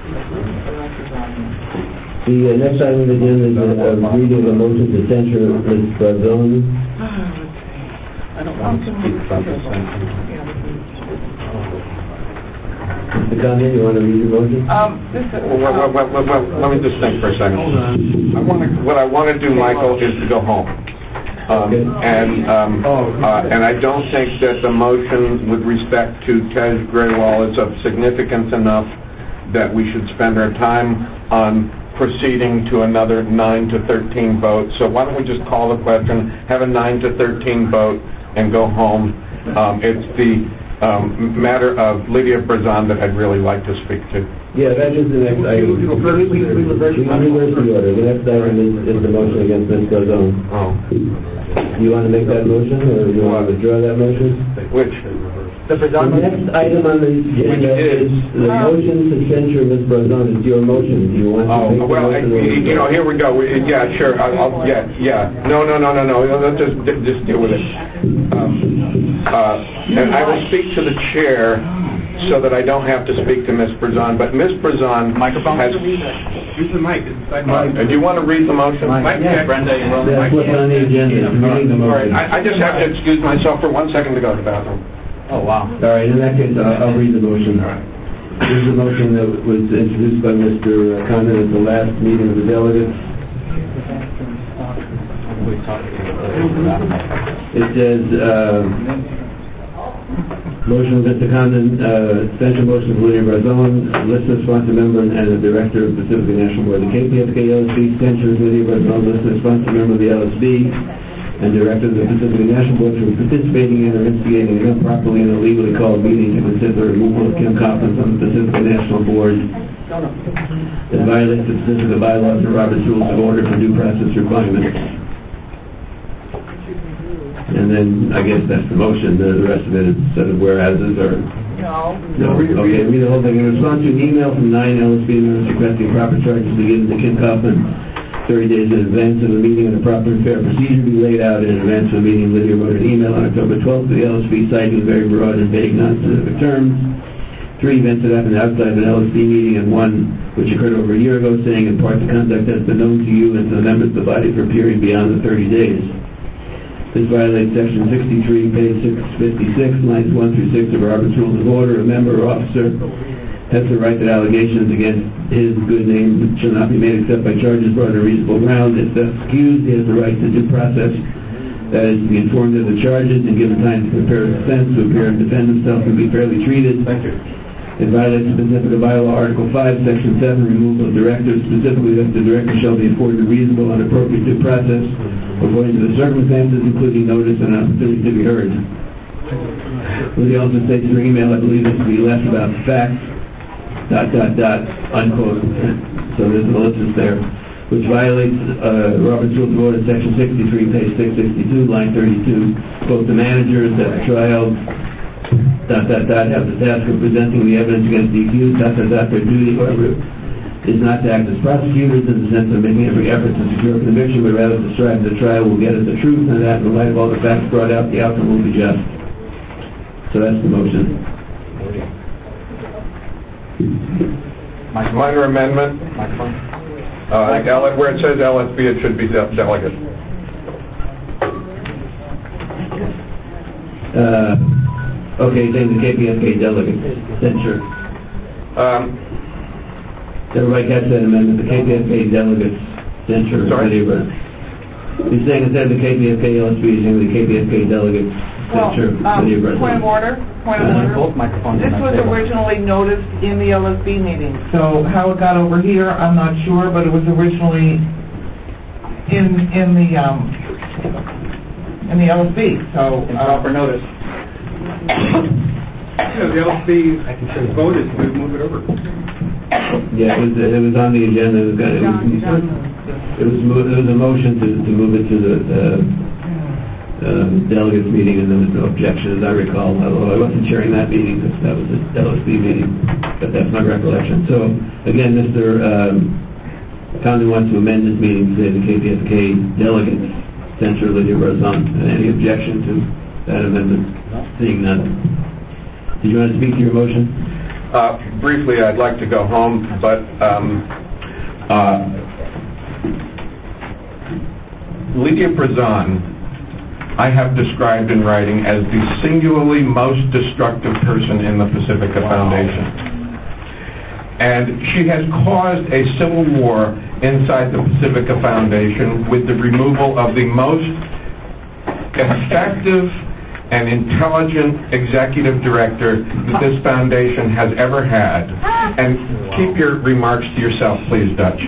The next item on the agenda is a reading of a motion to censure Ms. Brazone. I don't want to speak about this. Mr. Condon, you want to read your motion? Let me just think for a second. What I want to do, Michael, is to go home. And I don't think that the motion with respect to Tej Grewal is of significance enough that we should spend our time on proceeding to another 9-13 vote. So why don't we just call the question, have a 9-13 vote, and go home. It's the matter of Lydia Brazone that I'd really like to speak to. Yeah, that is the next item. We reverse the order. The next item is the motion against Ms. Brazone. You want to make that motion, or you want to withdraw that motion? Which? The next item on the agenda is the motion to censure Ms. Brazone. It's your motion. Do you want to make the motion? Here we go. Yeah, sure. Yeah. No. Let's just deal with it. And I will speak to the chair so that I don't have to speak to Ms. Brazone. But Ms. Brazone has... Use the mic. Do you want to read the motion? Yes. Brenda, that's what's on the agenda. Reading the motion. I just have to excuse myself for 1 second to go to the bathroom. Oh, wow. All right, in that case, I'll read the motion. This is a motion that was introduced by Mr. Condon at the last meeting of the delegates. It says, motion of Mr. Condon, extension motion for Lydia Brazone, listener sponsor member and the director of Pacific National Board. The KPFK LSB censures Lydia Brazone, listener sponsor member of the LSB, and director of the Pacific National Board for participating in or instigating an improperly and illegally called meeting to consider the removal of Kim Coppin from the Pacific National Board that violates the Pacific bylaws and Robert's Rules of Order for due process requirements. And then I guess that's the motion. The rest of it is set of whereases or... No. Okay, read the whole thing. In response to an email from 9 LSB members requesting proper charges to be given to Kim Coppin 30 days in advance of the meeting and a proper and fair procedure be laid out in advance of the meeting, Lydia wrote an email on October 12th to the LSB citing very broad and vague non-specific terms. 3 events that happened outside of an LSB meeting and 1 which occurred over a year ago, saying in part the conduct has been known to you and to the members of the body for a period beyond the 30 days. This violates Section 63, page 656, lines 1 through 6 of Robert's Rules of Order. A member or officer has the right that allegations against his good name shall not be made except by charges brought on a reasonable ground. If thus accused, he has the right to due process, that is, to be informed of the charges and given time to prepare his defense, to appear and defend himself, and be fairly treated. It violates specific bylaw Article 5, Section 7, removal of directors, specifically that the director shall be afforded reasonable and appropriate due process according to the circumstances, including notice and opportunity to be heard. Lydia also states in her email, I believe this to be less about facts, ... unquote. So there's an ellipsis there, which violates Robert's Rules of Order, Section 63, page 662, line 32. Both the managers at the trial, ... have the task of presenting the evidence against the accused, ... Their duty, however, is not to act as prosecutors in the sense of making every effort to secure conviction, but rather to strive the trial will get at the truth, and that in the light of all the facts brought out, the outcome will be just. So that's the motion. Minor amendment. Where it says LSB, it should be delegate. Okay, then the KPFK delegate. Censure. Everybody catch that amendment? The KPFK delegate censure. Sorry? He's saying instead of the KPFK LSB, he's saying the KPFK delegate censure. Point of order. This was originally noticed in the LSB meeting. So how it got over here, I'm not sure, but it was originally in the LSB. So proper notice. The LSB voted to move it over. Yeah, it was on the agenda. It was a motion to move it to the delegates meeting, and there was no objection, as I recall. Although I wasn't chairing that meeting, because that was the LSB meeting, but that's my recollection. So again, Mr. Condon wants to amend this meeting to say the KPFK delegates censure Lydia Brazone. Any objection to that amendment? Seeing none. Did you want to speak to your motion? Briefly, I'd like to go home, but Lydia Prezan, I have described in writing as the singularly most destructive person in the Pacifica Foundation. And she has caused a civil war inside the Pacifica Foundation with the removal of the most effective and intelligent executive director that this foundation has ever had. And keep your remarks to yourself, please, Dutch.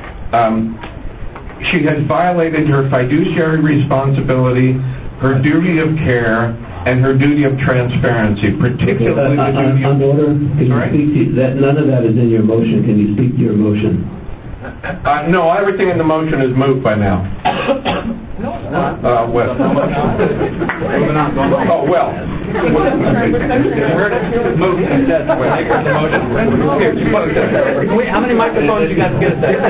She has violated her fiduciary responsibility, her duty of care, and her duty of transparency, particularly the duty of... Order, can you speak to that? None of that is in your motion. Can you speak to your motion? No, everything in the motion is moved by now. Well. Moving on. Oh, well. How many microphones you guys get a second?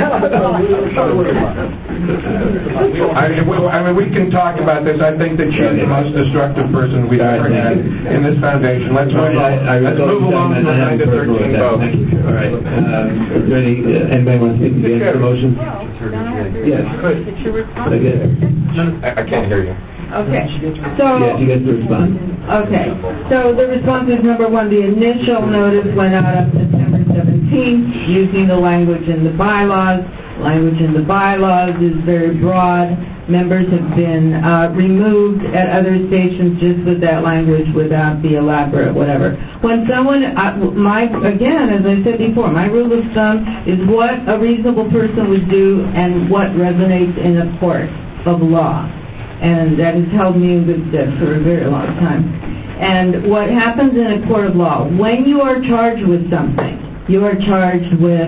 I mean, we can talk about this. I think that she's the most destructive person we've ever had in this foundation. Let's move on. Let's move along to the 9 to 13 vote. All right. Is there anybody want to speak against the motion? Yes. I can't hear you. Okay. So. Yes, you get to respond. Okay. So the response is number one, the initial notice went out on September 17th using the language in the bylaws. Language in the bylaws is very broad. Members have been removed at other stations just with that language without the elaborate whatever. When someone, again, as I said before, my rule of thumb is what a reasonable person would do and what resonates in a court of law. And that has held me in good stead for a very long time. And what happens in a court of law, when you are charged with something, you are charged with,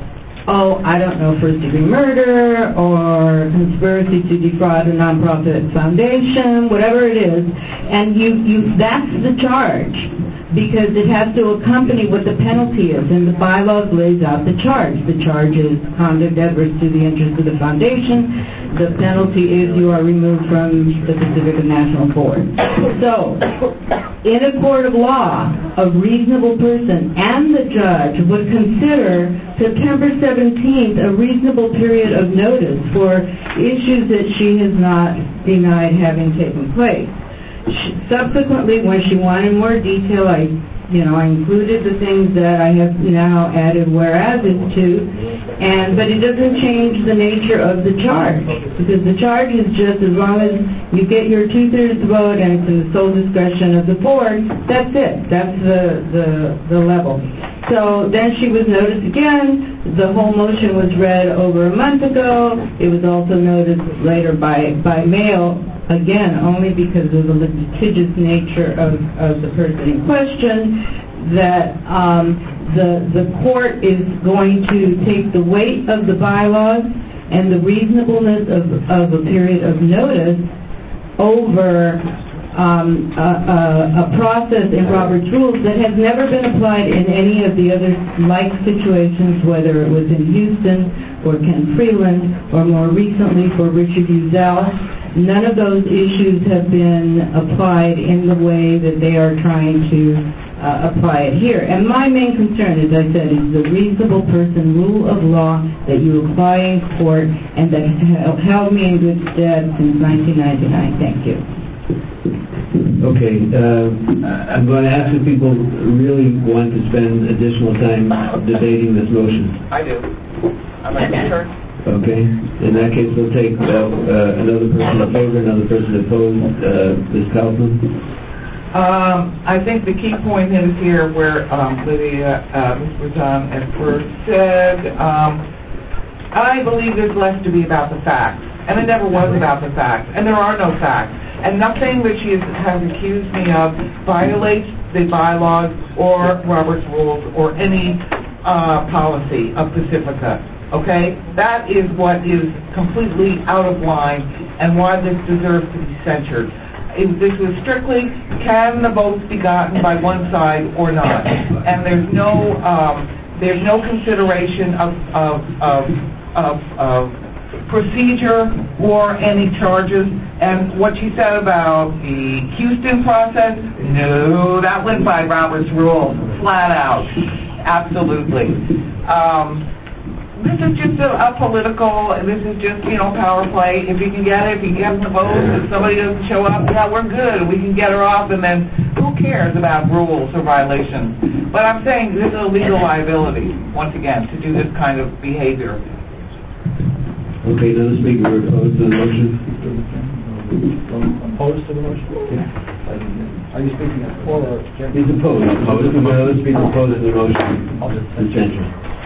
first-degree murder or conspiracy to defraud a nonprofit foundation, whatever it is, and that's the charge, because it has to accompany what the penalty is, and the bylaws lays out the charge. The charge is conduct adverse to the interest of the foundation. The penalty is you are removed from the Pacifica National Board. So, in a court of law, a reasonable person and the judge would consider September 17th a reasonable period of notice for issues that she has not denied having taken place. Subsequently, when she wanted more detail, I included the things that I have now added whereases to, but it doesn't change the nature of the charge, because the charge is just as long as you get your 2/3 vote and it's in the sole discretion of the board, that's it. That's the level. So then she was noticed again. The whole motion was read over a month ago. It was also noticed later by mail, again, only because of the litigious nature of the person in question, that the court is going to take the weight of the bylaws and the reasonableness of a period of notice over a process in Robert's Rules that has never been applied in any of the other like situations, whether it was in Houston or Ken Freeland or more recently for Richard Uzell. None of those issues have been applied in the way that they are trying to apply it here. And my main concern, as I said, is the reasonable person rule of law that you apply in court and that has held me in good stead since 1999. Thank you. Okay, I'm going to ask if people really want to spend additional time debating this motion. I do. I'm a concern. Okay. In that case, we'll take another person in favor, another person opposed. Ms. Kaufman? I think the key point is here where Lydia, Ms. Prezan at first said, I believe there's less to be about the facts. And it never was about the facts. And there are no facts. And nothing that she has accused me of violates the bylaws or Robert's Rules or any policy of Pacifica. Okay? That is what is completely out of line and why this deserves to be censured. This was strictly, can the votes be gotten by one side or not? And there's no consideration of procedure or any charges. And what you said about the Houston process, no, that went by Robert's rules, flat out. Absolutely. This is just a political, this is just, power play. If you can get it, if you get the votes, if somebody doesn't show up, yeah, we're good. We can get her off, and then who cares about rules or violations? But I'm saying this is a legal liability, once again, to do this kind of behavior. Okay, does the speaker oppose to the motion? Opposed to the motion? Yeah. Are you speaking for or against? He's opposed. Opposed to the motion. The speaker opposes the motion. Abstention.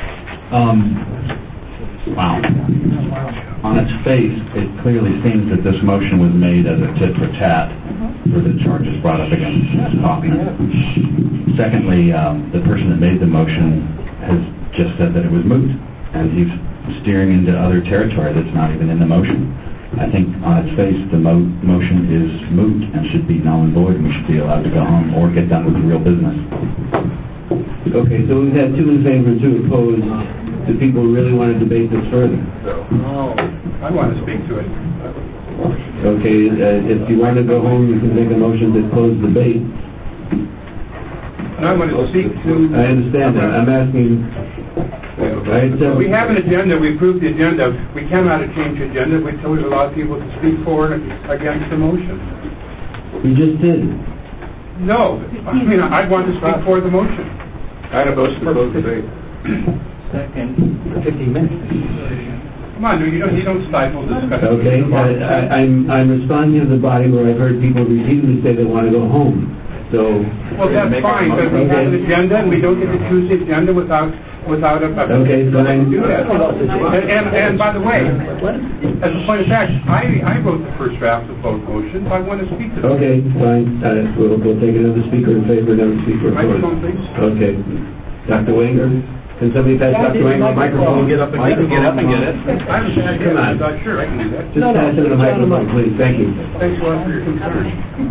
Wow. On its face, it clearly seems that this motion was made as a tit for tat for the charges brought up against Ms. Hoffman. Secondly, the person that made the motion has just said that it was moot, and he's steering into other territory that's not even in the motion. I think on its face, the motion is moot and should be null and void, and we should be allowed to go home or get done with the real business. Okay, so we've had 2 in favor and 2 opposed. Do people really want to debate this further? No. I want to speak to it. Okay, if you want to go home, you can make a motion to close the debate. And I want to speak to... I understand that. I'm asking... Right, so we have an agenda. We approved the agenda. We cannot change the agenda until we've allowed people to speak for and against the motion. We just did. No. I mean, I want to speak for the motion. I'd oppose to close the debate. Second, for 15 minutes. Come on, you don't stifle discussion. Okay, I'm responding to the body where I've heard people repeatedly say they want to go home. So. Well, that's fine, but we have an agenda, and we don't get to choose the agenda without a okay, fine. Do that. And by the way, as a point of fact, I wrote the first draft of both motions. I want to speak to them. Okay, fine. We'll take another speaker in favor, another speaker opposed. Microphone, please. Okay. Dr. Wenger? Can somebody pass Dr. Wenger a microphone? Get up and get it. Come on. Sure, I can do that. Just pass it the microphone, please. Thank you. Thanks a lot for your concern.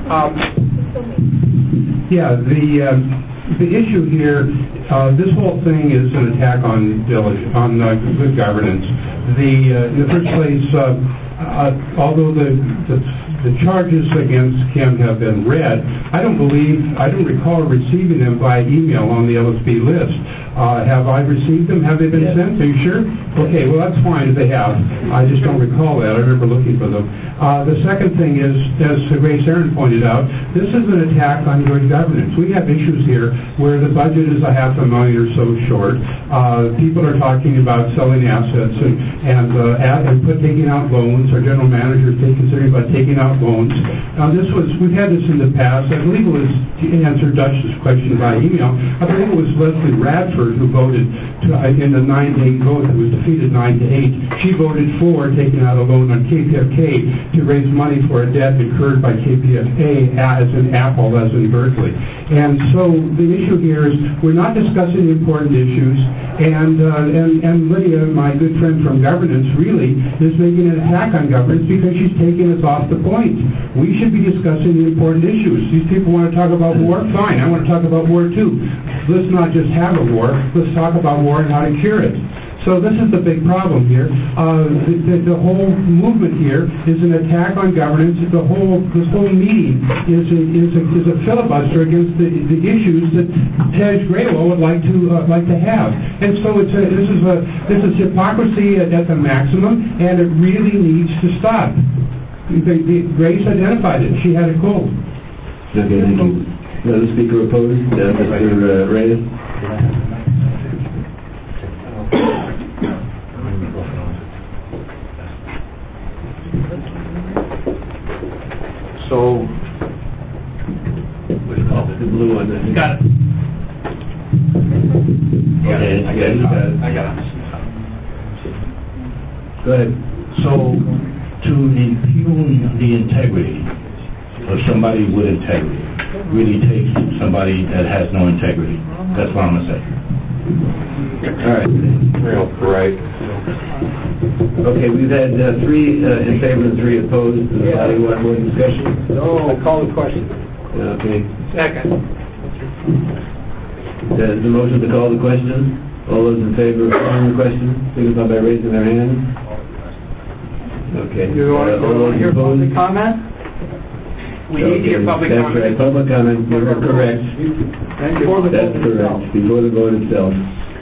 The issue here, this whole thing is an attack on good governance. In the first place, although the charges against Kim have been read, I don't recall receiving them by email on the LSB list. Have I received them? Have they been sent? Are you sure? Okay, well, that's fine if they have. I just don't recall that. I remember looking for them. The second thing is, as Grace Aaron pointed out, this is an attack on good governance. We have issues here where the budget is $500,000 or so short. People are talking about selling assets and taking out loans. Our general manager is considering about taking out loans. We've had this in the past. I believe it was, to answer Dutch's question by email, I believe it was Leslie Radford who voted in the 9-8 vote that was defeated 9-8. She voted for taking out a loan on KPFK to raise money for a debt incurred by KPFA as in Apple, as in Berkeley. And so the issue here is we're not discussing important issues, and Lydia, my good friend from governance, really is making an attack on governance because she's taking us off the point. We should be discussing the important issues. These people want to talk about war? Fine, I want to talk about war too. Let's not just have a war, let's talk about war and how to cure it. So this is the big problem here. The whole movement here is an attack on governance. This whole meeting is a filibuster against the issues that Tej Graywell would like to have. And so this is hypocrisy at the maximum, and it really needs to stop. Grace identified it. She had a cold. Okay, thank you. Another speaker opposed, Mr. Reyes. So, the blue one. got it. Okay, I got it. Go ahead. So, to impugn the integrity of somebody with integrity really takes somebody that has no integrity. That's what I'm going to say. All right. Real right. Okay, we've had 3 in favor and 3 opposed. Does anybody want more discussion? No. I call the question. Okay. Second. There's the motion to call the question. All those in favor of calling the question, signify by raising their hand. Okay. You want to hear public comment? We need to hear public That's comment. right, public comment, you're correct. Thank you. That's correct, before the vote itself.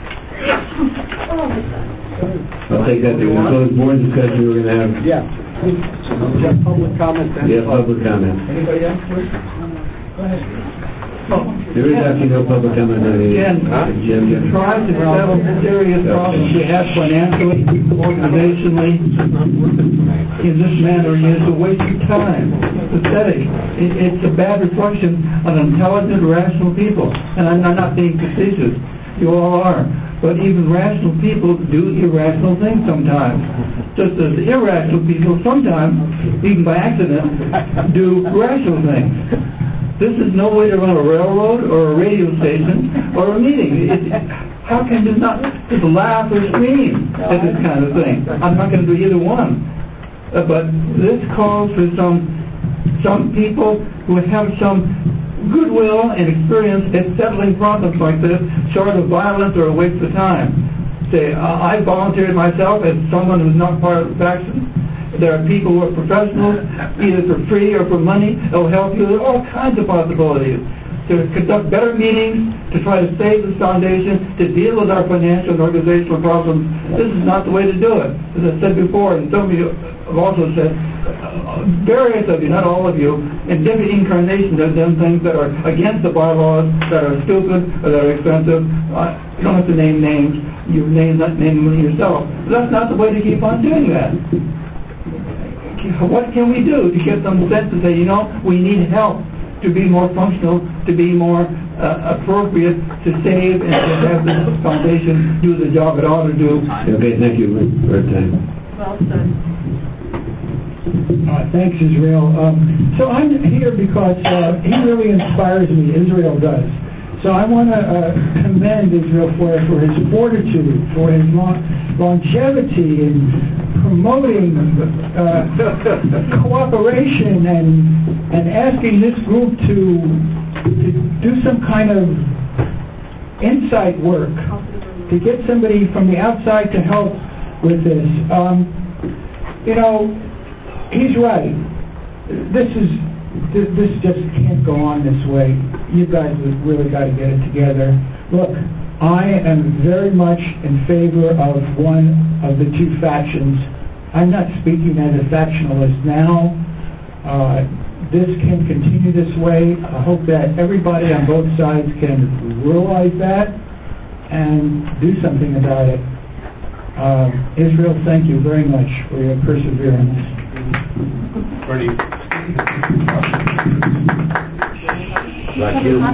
I'll take that to close board discussion we're going to have. Yeah. You have public comment then? Yeah, public comment. Anybody else first? Go ahead. There is actually no public comment on it. Again, trying to settle serious problems we have financially, organizationally, in this manner is a waste of time. It's pathetic. It's a bad reflection of intelligent, rational people. And I'm not being facetious. You all are. But even rational people do irrational things sometimes. Just as irrational people sometimes, even by accident, do rational things. This is no way to run a railroad or a radio station or a meeting. How can you not just laugh or scream at this kind of thing? I'm not going to do either one. But this calls for some people who have some goodwill and experience at settling problems like this, short of violence or a waste of time. Say, I volunteered myself as someone who's not part of the faction. There are people who are professionals, either for free or for money, that will help you. There are all kinds of possibilities to conduct better meetings, to try to save this foundation, to deal with our financial and organizational problems. This is not the way to do it. As I said before, and some of you have also said, various of you, not all of you, in different incarnations have done things that are against the bylaws, that are stupid, or that are expensive. You don't have to name names. You name them yourself. But that's not the way to keep on doing that. What can we do to get them sense to say, we need help to be more functional, to be more appropriate, to save and to have this foundation do the job it ought to do. Okay, thank you for your time. Well said. Thanks, Israel. So I'm here because he really inspires me. Israel does. So I want to commend Israel for his fortitude, for his longevity in promoting cooperation and asking this group to do some kind of insight work, to get somebody from the outside to help with this. He's right. This just can't go on this way. You guys have really got to get it together. Look, I am very much in favor of one of the two factions. I'm not speaking as a factionalist now. This can continue this way. I hope that everybody on both sides can realize that and do something about it. Israel, thank you very much for your perseverance. Like you.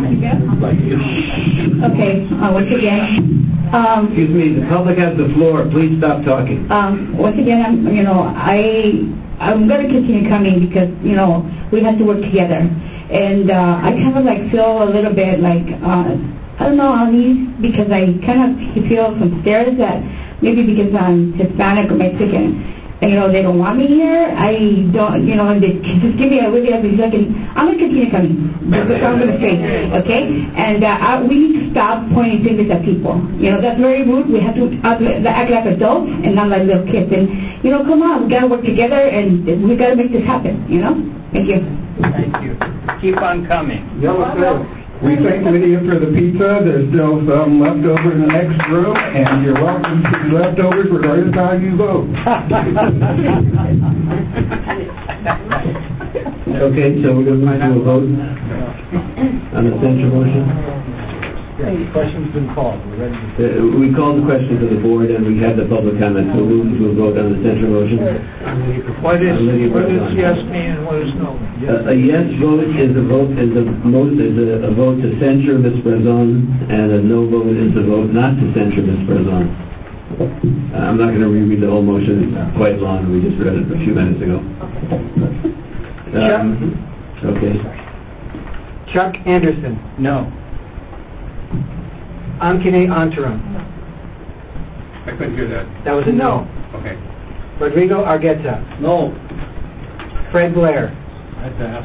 Okay, once again. Excuse me, the public has the floor. Please stop talking. Once again, I'm going to continue coming because, we have to work together. And I kind of feel a little bit I don't know, uneasy because I kind of feel some stares that maybe because I'm Hispanic or Mexican, they don't want me here. I don't, they just give me a really ugly look, and I'm going to continue coming. That's what I'm going to say, okay? And we need to stop pointing fingers at people. That's very rude. We have to act like adults and not like little kids. And, come on, we got to work together, and we got to make this happen, Thank you. Thank you. Keep on coming. We thank Lydia for the pizza. There's still some left over in the next room, and you're welcome to the leftovers regardless of how you vote. Okay, so we're going to move to a vote on the censure motion. The question's been called. We're ready to... We called the question to the board, and we had the public comment, so we'll move to a vote on the censure motion. What does yes mean and what is no? A yes vote is a vote a vote to censure Ms. Brazon, and a no vote is a vote not to censure Ms. Brazon. I'm not going to reread the whole motion. It's quite long. We just read it a few minutes ago. Okay. Chuck Anderson. No. Ankine Antaram. I couldn't hear that. That was a no. Okay. Rodrigo Argueta. No. Fred Blair. I pass.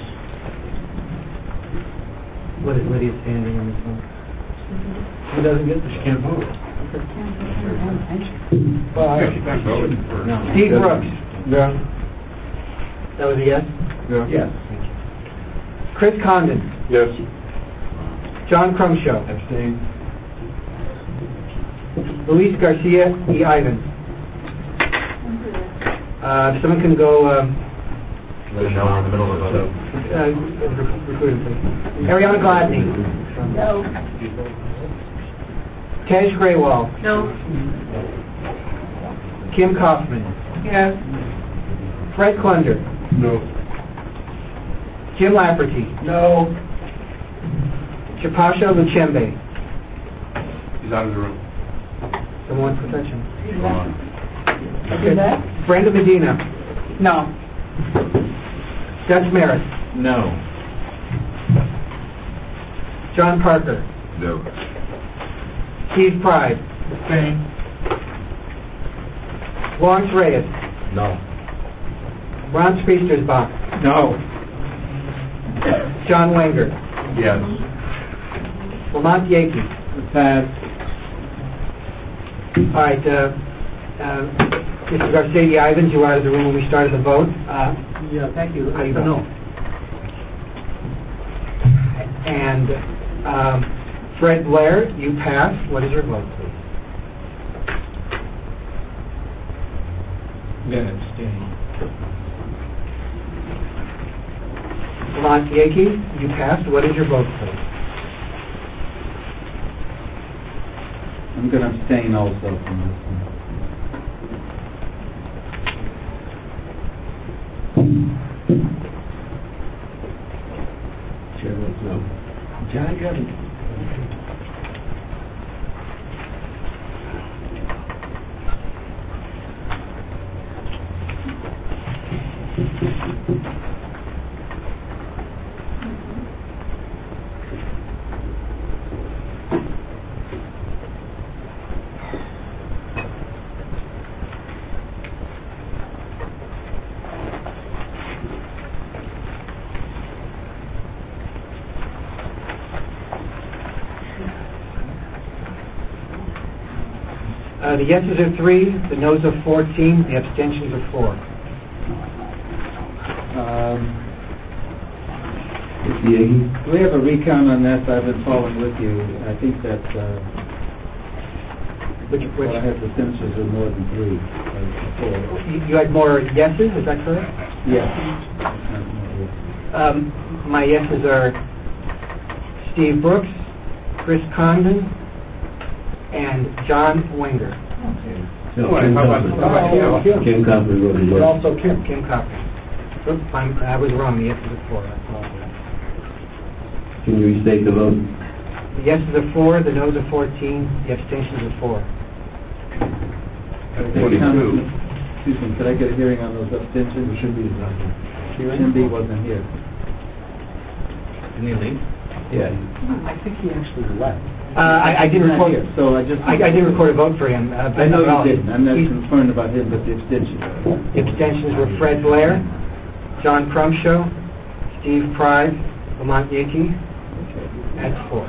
What is he standing on the phone? Who doesn't get this? She can't vote. Well, She can't vote. no. Steve Brooks. No. That was a yes? Yeah. Yes. Chris Condon. Yes. John Crumshow. Abstain. Luis Garcia E. Ivins. If someone can go... Let him know we're in the middle of the vote. recruit him, please. Ariana Gladney. No. Tej Graywall. No. Kim Kaufman. Yes. Fred Klunder. No. Jim Lafferty. No. Chapasha Luchembe. He's out of the room. Someone wants to touch him. Who's that? Brenda Medina. No. Gus Merritt. No. John Parker. No. Steve Pride. Abstain. Lawrence Reyes. No. Ron Priestersbach. No. John Wenger. Yes. Lamont Yankee. Pass. All right. Mr. Garcia Ivins, you were out of the room when we started the vote. Yeah, thank you. How do you vote? No. And Fred Blair, you passed. What is your vote, please? Then abstain. Lamont Yankee, you passed. What is your vote, please? I'm going to abstain also from this one. Chair votes no. John, got it. The yeses are 3, the noes are 14, the abstentions are 4. We have a recount on that. I've been following with you. I think that Which I have the sentences are more than 3. 4. you had more yeses, is that correct? Yes. My yeses are Steve Brooks, Chris Condon, and John Wenger. No, Well, Kim how about- Kaufman. how about Kim? Kim Kaufman voted yes. Also Kim Kaufman. Oops, I was wrong. The yeses are 4. I apologize. Can you restate the vote? The yeses are 4, the noes are 14, the abstentions are 4. That's Thank you. 22. Excuse me, could I get a hearing on those abstentions? Shimby wasn't here. Didn't he leave? Yeah. I think he actually left. I didn't He's not record. here, so I didn't record a vote for him. I know you didn't. I'm not concerned about him, but the abstention. The abstentions were Fred Blair, John Crumshow, Steve Pride, Lamont Yankee. That's 4.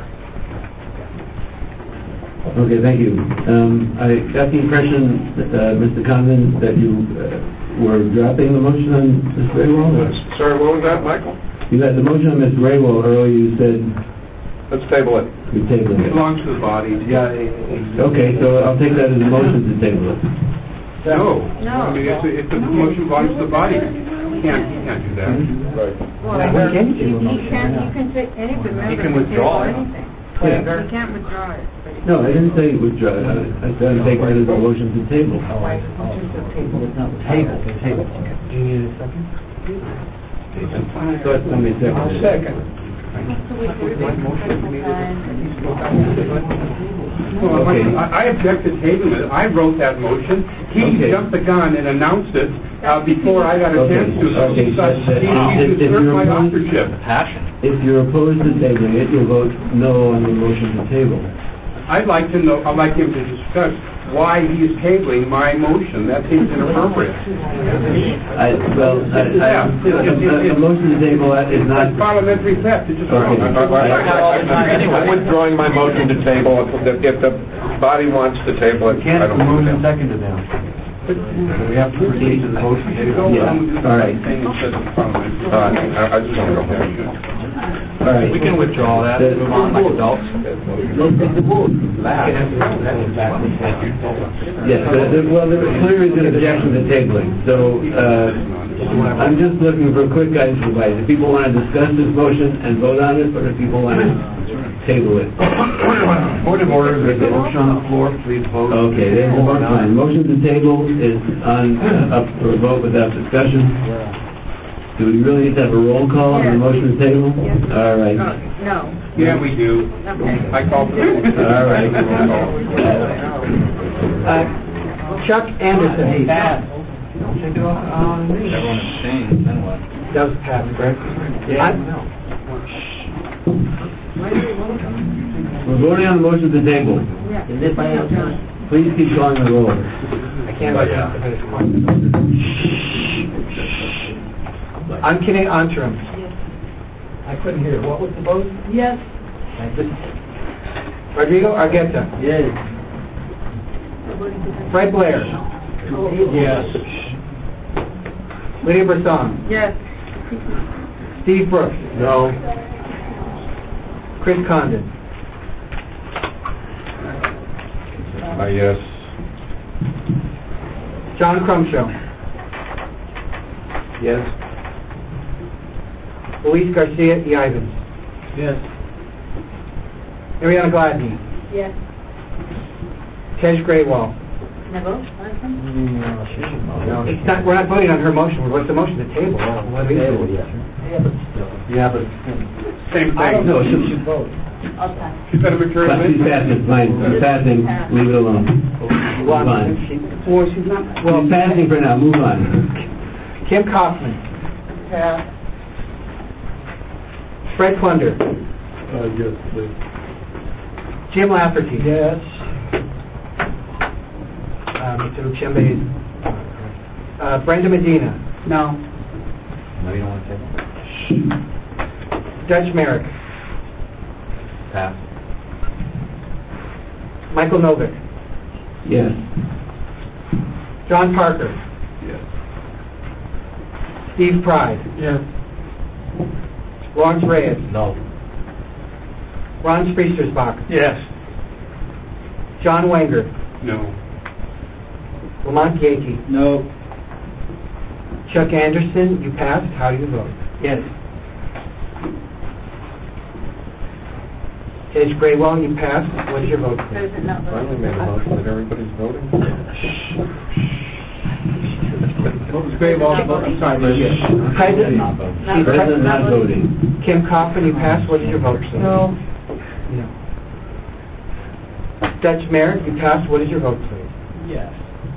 Okay, thank you. I got the impression, Mr. Condon, that you were dropping the motion on Ms. Graywall? Sorry, what was that, Michael? You had the motion on Ms. Graywall earlier. You said Let's table it. you're tabling It it. belongs to the body. Yeah. Okay, so I'll take that as a motion to table it. No. No. I mean, it's a motion belongs to the body. You can't do that. Right. Well, We can table a you motion, can't, yeah. you can take, any member He can withdraw it. anything. Yeah. You can't withdraw it. No, I didn't say withdraw. I said I'm taking it as a motion to table. Table. Do you need a second? Let me second. Well, Okay. I object to tabling it. I wrote that motion. He Okay. jumped the gun and announced it before I got a Okay. chance to. Okay. He If usurped you're my opposed- authorship. Passion. If you're opposed to tabling it, you'll vote no on the motion to table. I'd like him to discuss why he is tabling my motion. That seems inappropriate. A motion to table is not. That's parliamentary theft. It's just Okay. I'm withdrawing my motion to table. If the body wants to table it, I don't want to. seconded now. We have to proceed to the vote. Yeah, all right. I just want to go home. All right. We can withdraw that and move on like adults. Yes, well, there clearly is an objection to tabling. So I'm just looking for a quick guidance from advice. If people want to discuss this motion and vote on it, or if people want to table it. Point of order, there's a motion on the floor. Please vote. Okay, there's a vote. Fine. Motion to table is on up for a vote without discussion. Do we really need to have a roll call on the motion to table? Yes. All right. No. Yeah, we do. Okay. I call for it. All right. Chuck Anderson. Take it off. Everyone abstained. Then what? That was passed, correct? Yeah. We're voting on the motion to table. Please keep calling the roll. I can't wait to finish one. I'm Kenny Antrim. I couldn't hear. What was the vote? Yes. Rodrigo Argueta. Yes. Fred Blair. Yes. Lydia Brisson. Yes. Steve Brooks. No. Chris Condon. Yes. John Crumshow. Yes. Luis Garcia Ivans. Yes. Ariana Gladney. Yes. Tej Graywall. Never. No, it's not. We're not voting on her motion. What's the motion to table? What do we do? Yeah, but Same I don't thing. know. Okay. She's got a material But she's passing. Fine. She's passing. Leave it alone. Move on. She's not. Well, She's passing for now. Move on. Kim Kaufman. Pass. Fred Plunder. Yes, please. Jim Lafferty. Yes. Mr. Uchembe. Brenda Medina. No. No, you don't want to take it? Dutch Merrick. Pass. Michael Novick. Yes. John Parker. Yes. Steve Pride. Yes. Lawrence Reyes. No. Ron Spriestersbach. Yes. John Wenger. No. Lamont Yankee. No. Chuck Anderson, you passed. How do you vote? Yes. Tej Graywall, you passed. What is your vote? President not Finally made a motion that everybody's voting. What was Graywall? I'm sorry. Yes. President not voting. President not voting. Kim Kaufman, you passed. What is your vote? Please? No. No. Dutch Merrick, you passed. What is your vote, please? Yes.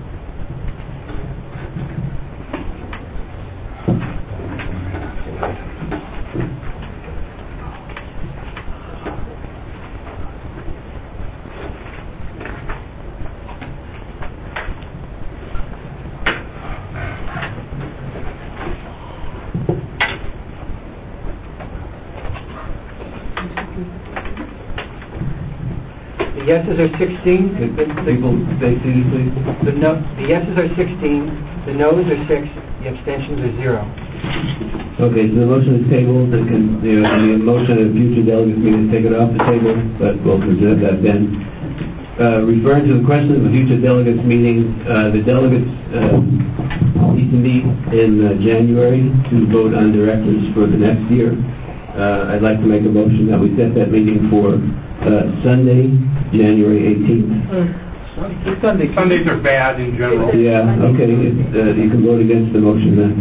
The yeses are 16. People stay seated, please. The yeses are 16. The noes are 6. The abstentions are 0. Okay, so the motion is tabled. The motion of future delegates meeting is taken off the table, but we'll consider that then. Referring to the question of the future delegates meeting, the delegates need to meet in January to vote on directors for the next year. I'd like to make a motion that we set that meeting for Sunday, January 18th. Sundays are bad in general. Yeah, okay. You can vote against the motion then.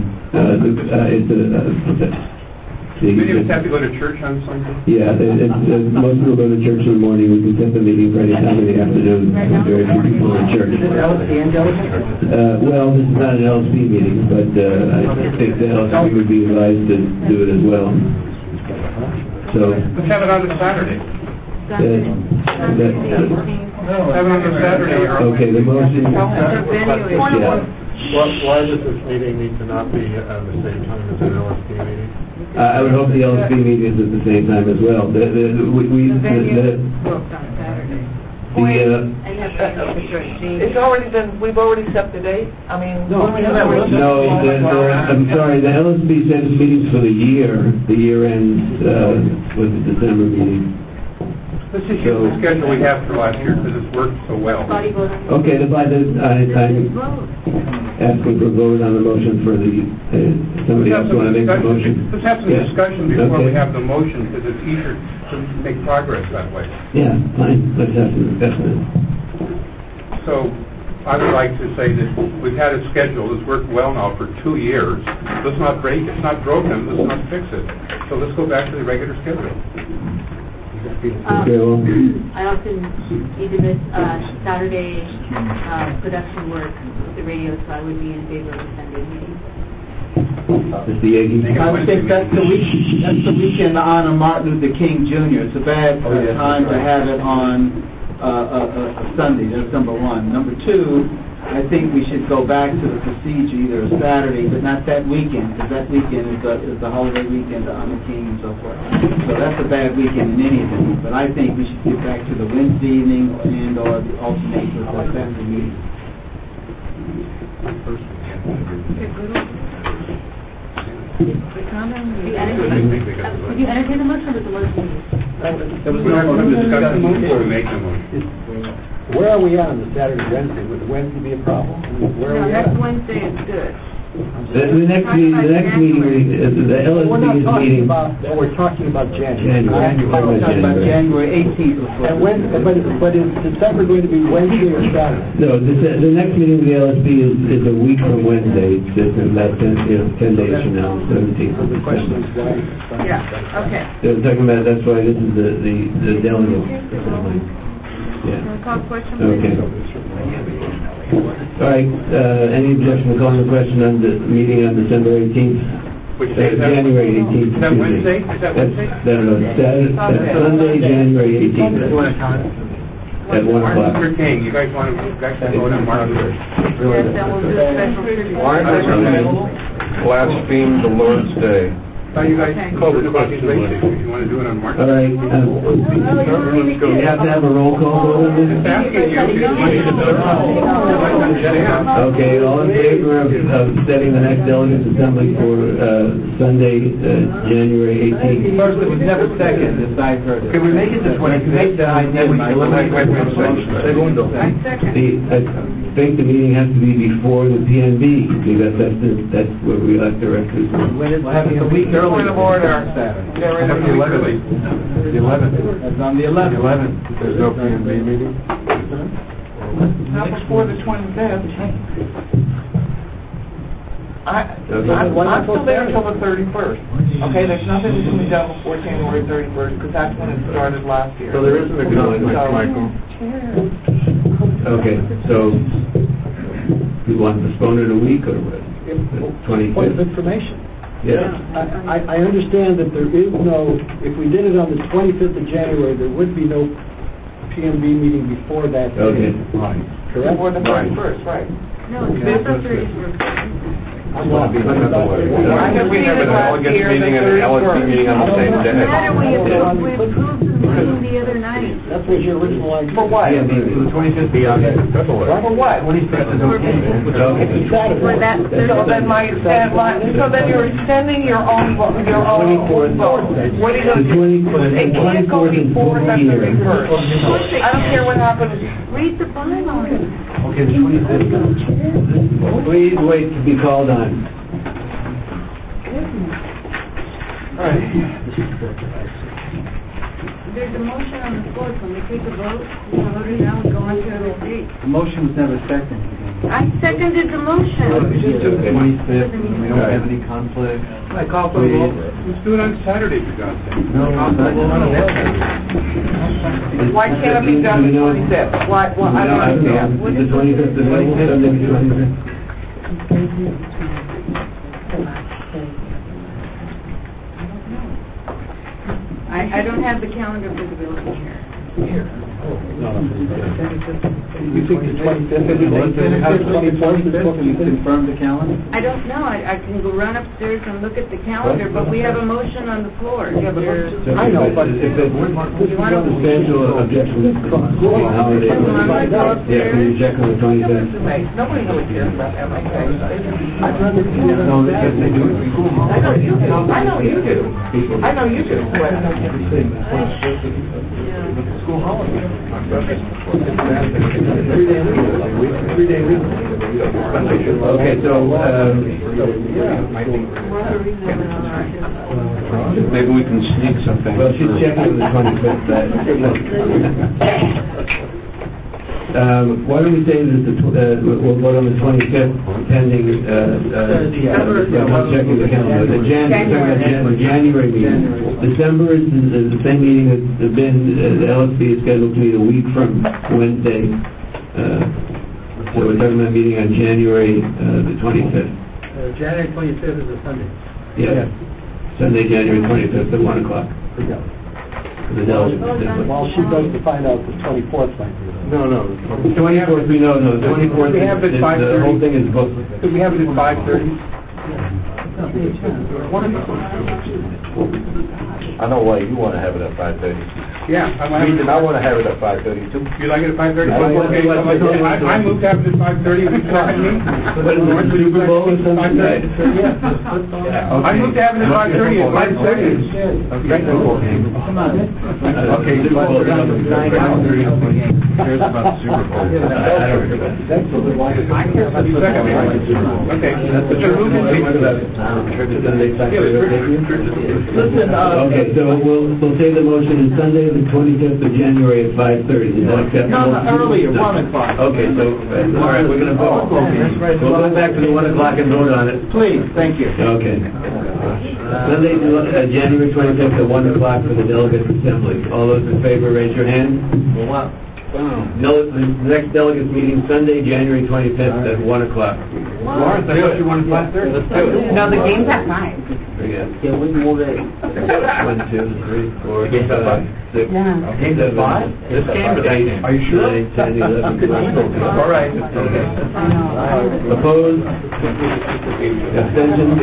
Many of us have to go to church on Sunday. Yeah, most people go to church in the morning. We can set the meeting for any time in the afternoon. Very few people in church. Is it LSP and delegate? Well, this is not an LSP meeting, but I think the LSP would be advised to do it as well. So Let's have it on a Saturday. Have it on a Saturday. Okay, the motion. Yeah. Why does this meeting need to not be at the same time as an LSP meeting? I would hope the LSP meeting is at the same time as well. The venue booked on Saturday. point, it's already been, we've already set the date? I mean, No, I'm sorry, the LSB sets meetings for the year. The year ends with the December meeting. Let's just use the schedule we have for last year because it's worked so well. Okay, I'm asking for vote on the motion for the, somebody else want to make the motion? Let's have some discussion before we have the motion because it's easier to make progress that way. Yeah, fine, let's have some discussion. So I would like to say that we've had a schedule that's worked well now for 2 years. Let's not break it. It's not broken. Let's not fix it. So let's go back to the regular schedule. I often either miss Saturday production work with the radio, so I would be in favor of the Sunday meeting. Mr. Yagi? I think that's the weekend to honor Martin Luther King Jr. It's a bad time to have it on a Sunday. That's number one. Number two, I think we should go back to the procedure, either a Saturday, but not that weekend, because that weekend is the holiday weekend to honor King and so forth. So that's a bad weekend in any event. But I think we should get back to the Wednesday evening and or the alternate with the Saturday meeting. Would you entertain the motion or the motion? Where are we at on the Saturday, Wednesday? Would the Wednesday be a problem? Where are we at? Next Wednesday is good. The next meeting, the LSB is meeting. We're talking about January. We're talking about January 18th. And but is December going to be Wednesday or Saturday? No, the next meeting of the LSB is a week from Wednesday. It's about 10 days from now, 17th. So the question is why? Yeah, okay. They're talking about, that's why this is the delegate assembly. Yeah. Can we call the question? Okay. All right. Any objection to calling the question on the meeting on December 18th? Which day is that? January 18th. Is that Wednesday? Is that Wednesday? That's Sunday, January 18th. At 1 o'clock. Martin Luther King. You guys want to vote on Martin Luther King? Yes, then we'll do a special Martin Luther King blasphemed the Lord's Day. Now you guys covered about these race issues. You want to do it on March? All right. We have to have a roll call vote on this? Okay, all in favor of setting the next delegate assembly for Sunday, January 18th? First, it was never second, as I've heard it. Can we make it the 25th? I think the meeting has to be before the PNB, because that's where we elect directors. We'll have it a week early. Point of order. They're in The 11th. The 11th. That's on the 11th. 11th. There's no PNB meeting? Not before the 25th. I'm still there until the 31st. Okay, there's nothing that can be done before January 31st, because that's when it started last year. So there isn't a conflict, Michael. Okay, so you want to postpone it a week or what? Point of information. Yeah. I understand that there is no, if we did it on the 25th of January, there would be no PNB meeting before that day. Okay. Right. Correct? Before the 31st, right. No, it's December 31st. I thought we never had a delegate meeting and an LSB meeting on the same day. It doesn't matter, we approved the meeting the other night. That was your original idea. For what? Yeah, the 25th be on February. For what? 25th is okay. It's Saturday. For that So then so then you're extending your own vote. What are you going to do? It can't go before the 31st. I don't care what happens. Read the bylaw. Okay, the 25th. Please wait to be called on. All right. There's a motion on the floor. Can we take a vote? We can vote it now and go on to the date. The motion was never seconded. I seconded the motion. The 25th, we don't have any conflict. I call for a vote. Let's do it on Saturday, for God's sake. Why can't it be done the 25th? Why? Well, I don't understand. The 25th, the 25th, Sunday, the 25th. I don't have the calendar visibility here. You think the 25th is the 24th? Can you confirm the calendar? I don't know. I can go run upstairs and look at the calendar, but we have a motion on the floor. Yeah, but I know, but if it's substantial objection to the holiday, yeah, can you check on the 25th? Nobody really cares about MLK. No, because they do it before. I know you do. I know you do. I know you do. School holiday. 3-day week. Okay, so Maybe we can sneak something. well, she's checking the 25th. Why don't we say that we'll vote on the 25th pending checking the calendar. The January meeting. December is the same meeting that's been, the LSB is scheduled to meet a week from Wednesday. So we're talking about meeting on January the 25th. January 25th is a Sunday. Yeah. Sunday, January 25th at 1 o'clock. Yeah. The delegate assembly. Well, she does to find out the 24th might be. No. The 24th, we know, no. The 24th, We have it the 5:30. whole thing is booked. Could we have it at 5:30? I know why you want to have it at 5:30. Yeah. I want to have it at 5:30 too. You like it at 5:30? I like it. Okay, I moved to have it at 5:30. Would you second me? What is it, Super Bowl or something? I moved to have it at 5:30 at 5:30. Come on. Okay, Super Bowl. Here's about the Super Bowl. Okay. Okay, so we'll say the motion is Sunday, the 25th of January at 5:30. Is that acceptable? No, earlier, 1 o'clock. Okay, so, all right, we're going to vote. We'll go back to the 1 o'clock and vote on it. Please, thank you. Okay. Sunday, January 25th at 1 o'clock for the delegate assembly. All those in favor, raise your hand. The next delegates meeting, Sunday, January 25th at 1 o'clock. Lawrence, I thought you wanted 5:30. Let's do it. No, the game's at 9. Can we move it? 1, 2, 3, 4, 5, 6, Yeah. 7, This game is 8. Are you sure? 9, 10, 11, 12. All right. Opposed? Abstentions?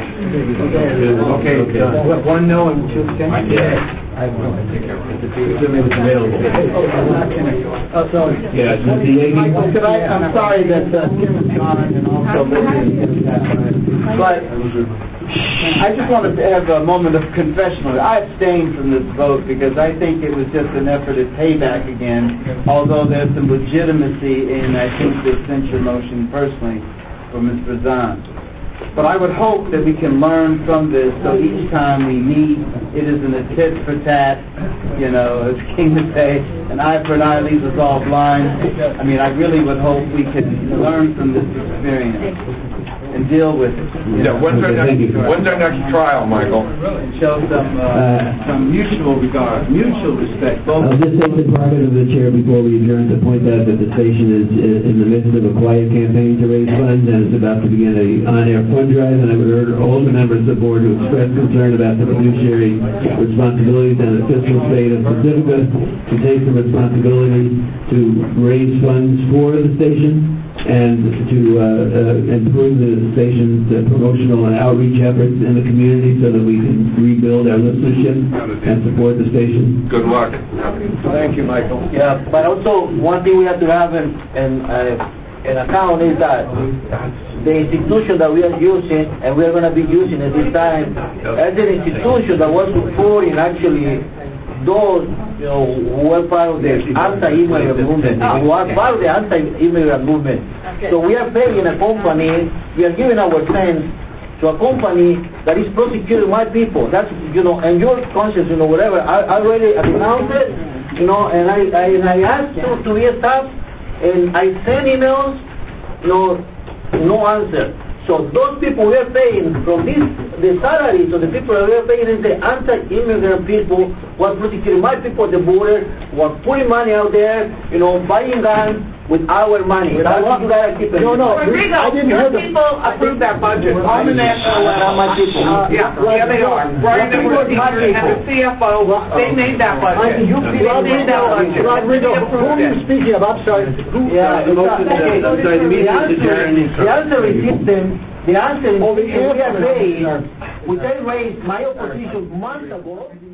Okay. One no and 2 abstentions? Yeah. Assuming it's available. Sorry. Yeah, Mr. Yagi? I'm sorry that Kim is gone and also but I just want to have a moment of confession. I abstained from this vote because I think it was just an effort at payback again, although there's some legitimacy in, I think, the censure motion personally for Ms. Brazan. But I would hope that we can learn from this, so each time we meet, it isn't a tit for tat, as King would say, an eye for an eye leaves us all blind. I mean, I really would hope we can learn from this experience and deal with it. Yeah, when's our next trial, Michael? Show some mutual regard, mutual respect. I'll just take the prerogative of the chair before we adjourn to point out that the station is in the midst of a quiet campaign to raise funds, and it's about to begin an on-air fund drive, and I would urge all the members of the board to express concern about the fiduciary responsibilities and the fiscal state of Pacifica to take the responsibility to raise funds for the station and to improve the station's promotional and outreach efforts in the community so that we can rebuild our listenership and support the station. Good luck. Thank you, Michael. Yeah, but also one thing we have to have in account is that the institution that we are using and we are going to be using at this time as an institution that was supporting actually those who were part of the anti-immigrant movement, who are part of the anti-immigrant movement. So we are paying a company, we are giving our cents to a company that is prosecuting my people. That's, and your conscience, whatever. I already announced it, and I asked to be stopped, and I sent emails, no answer. So those people we are paying from the salaries of the people that we are paying is the anti-immigrant people who are prosecuting my people at the border, who are putting money out there, buying guns, with our money. That's what you gotta keep in mind. Rodrigo, your people approved that budget. On the national level. My people. Yeah, they are. Brian and the CFO, they made that budget. They made that budget. Rodrigo, who are you speaking about? Sorry. The answer is system. The answer is we have raised, my opposition months ago.